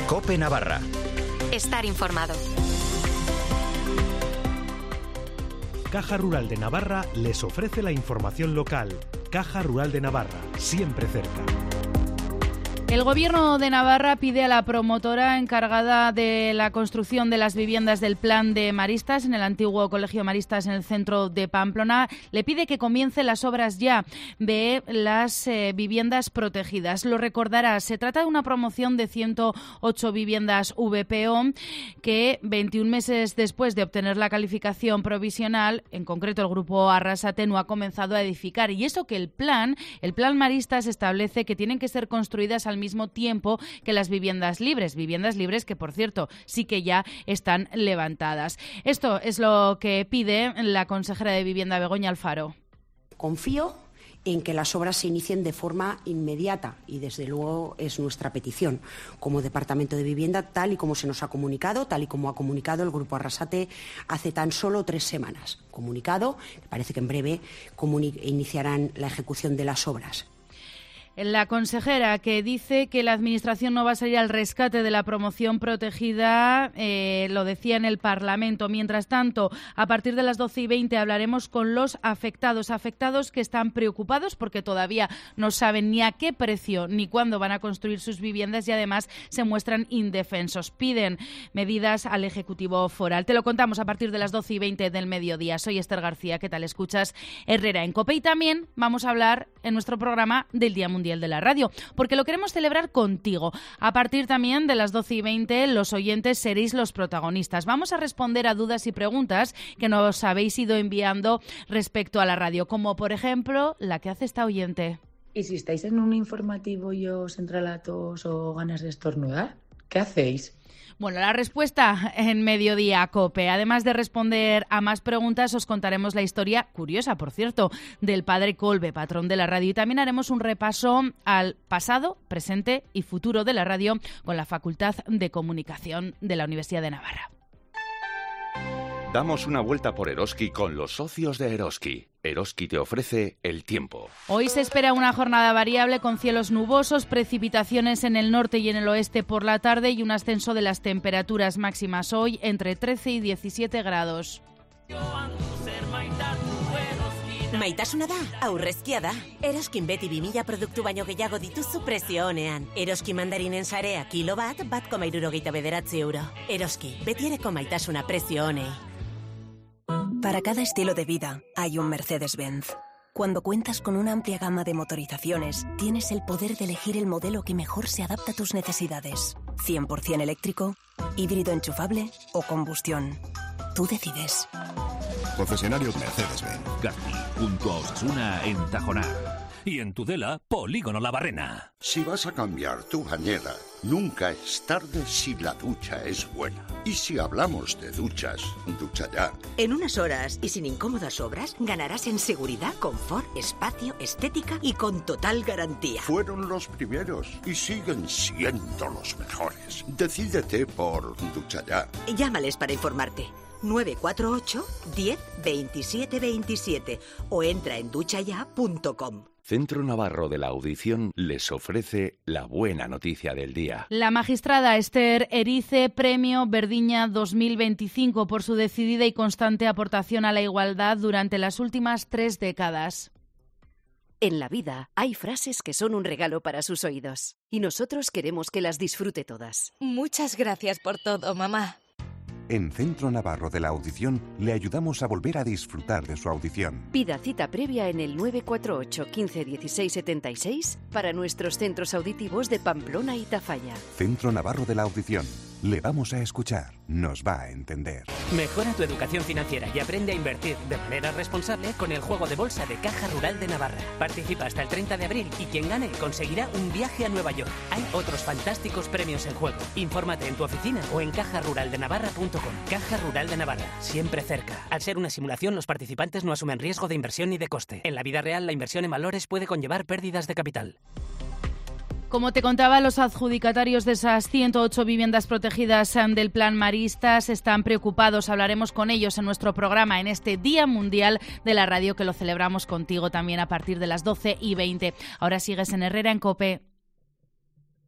COPE Navarra. Estar informado. Caja Rural de Navarra les ofrece la información local. Caja Rural de Navarra, siempre cerca. El Gobierno de Navarra pide a la promotora encargada de la construcción de las viviendas del Plan de Maristas en el antiguo Colegio Maristas en el centro de Pamplona, le pide que comience las obras ya de las viviendas protegidas. Lo recordará, se trata de una promoción de 108 viviendas VPO que 21 meses después de obtener la calificación provisional, en concreto el Grupo Arrasate, no ha comenzado a edificar. Y eso que el Plan Maristas establece que tienen que ser construidas al mismo tiempo que las viviendas libres que, por cierto, sí que ya están levantadas. Esto es lo que pide la consejera de Vivienda, Begoña Alfaro. Confío en que las obras se inicien de forma inmediata y, desde luego, es nuestra petición como Departamento de Vivienda, tal y como se nos ha comunicado, tal y como ha comunicado el Grupo Arrasate hace tan solo 3 semanas. Comunicado, parece que en breve iniciarán la ejecución de las obras. La consejera, que dice que la Administración no va a salir al rescate de la promoción protegida, lo decía en el Parlamento. Mientras tanto, a partir de las 12:20 hablaremos con los afectados que están preocupados porque todavía no saben ni a qué precio ni cuándo van a construir sus viviendas y además se muestran indefensos. Piden medidas al Ejecutivo Foral. Te lo contamos a partir de las 12:20 del mediodía. Soy Esther García. ¿Qué tal? Escuchas Herrera en COPE y también vamos a hablar en nuestro programa del Día Mundial de la Radio, porque lo queremos celebrar contigo. A partir también de las 12:20, los oyentes seréis los protagonistas. Vamos a responder a dudas y preguntas que nos habéis ido enviando respecto a la radio, como por ejemplo la que hace esta oyente. ¿Y si estáis en un informativo y os entra la tos o ganas de estornudar? ¿Qué hacéis? Bueno, la respuesta en Mediodía COPE. Además de responder a más preguntas, os contaremos la historia, curiosa por cierto, del padre Kolbe, patrón de la radio. Y también haremos un repaso al pasado, presente y futuro de la radio con la Facultad de Comunicación de la Universidad de Navarra. Damos una vuelta por Eroski con los socios de Eroski. Eroski te ofrece el tiempo. Hoy se espera una jornada variable con cielos nubosos, precipitaciones en el norte y en el oeste por la tarde y un ascenso de las temperaturas máximas hoy entre 13 y 17 grados. Maitasuna da, aurrezkia da. Eroskin beti 2000 produktu baino gehiago dituzu prezio onean. Eroski mandarinen sarea kilo bat 1,79 euro. Eroski, betiereko maitasuna prezio onei. Para cada estilo de vida hay un Mercedes-Benz. Cuando cuentas con una amplia gama de motorizaciones, tienes el poder de elegir el modelo que mejor se adapta a tus necesidades. 100% eléctrico, híbrido enchufable o combustión. Tú decides. Concesionarios Mercedes-Benz. García, junto a Osasuna en Tajonar. Y en Tudela, Polígono La Barrena. Si vas a cambiar tu bañera, nunca es tarde si la ducha es buena. Y si hablamos de duchas, Ducha Ya. En unas horas y sin incómodas obras, ganarás en seguridad, confort, espacio, estética y con total garantía. Fueron los primeros y siguen siendo los mejores. Decídete por Ducha Ya. Llámales para informarte. 948 10 27 27 o entra en duchaya.com. Centro Navarro de la Audición les ofrece la buena noticia del día. La magistrada Esther Erice, Premio Verdiña 2025 por su decidida y constante aportación a la igualdad durante las últimas 3 décadas. En la vida hay frases que son un regalo para sus oídos y nosotros queremos que las disfrute todas. Muchas gracias por todo, mamá. En Centro Navarro de la Audición le ayudamos a volver a disfrutar de su audición. Pida cita previa en el 948 15 16 76 para nuestros centros auditivos de Pamplona y Tafalla. Centro Navarro de la Audición. Le vamos a escuchar. Nos va a entender. Mejora tu educación financiera y aprende a invertir de manera responsable con el juego de bolsa de Caja Rural de Navarra. Participa hasta el 30 de abril y quien gane conseguirá un viaje a Nueva York. Hay otros fantásticos premios en juego. Infórmate en tu oficina o en cajaruraldenavarra.com. Caja Rural de Navarra, siempre cerca. Al ser una simulación, los participantes no asumen riesgo de inversión ni de coste. En la vida real, la inversión en valores puede conllevar pérdidas de capital. Como te contaba, los adjudicatarios de esas 108 viviendas protegidas del Plan Maristas están preocupados. Hablaremos con ellos en nuestro programa en este Día Mundial de la Radio, que lo celebramos contigo también a partir de las 12:20. Ahora sigues en Herrera en COPE.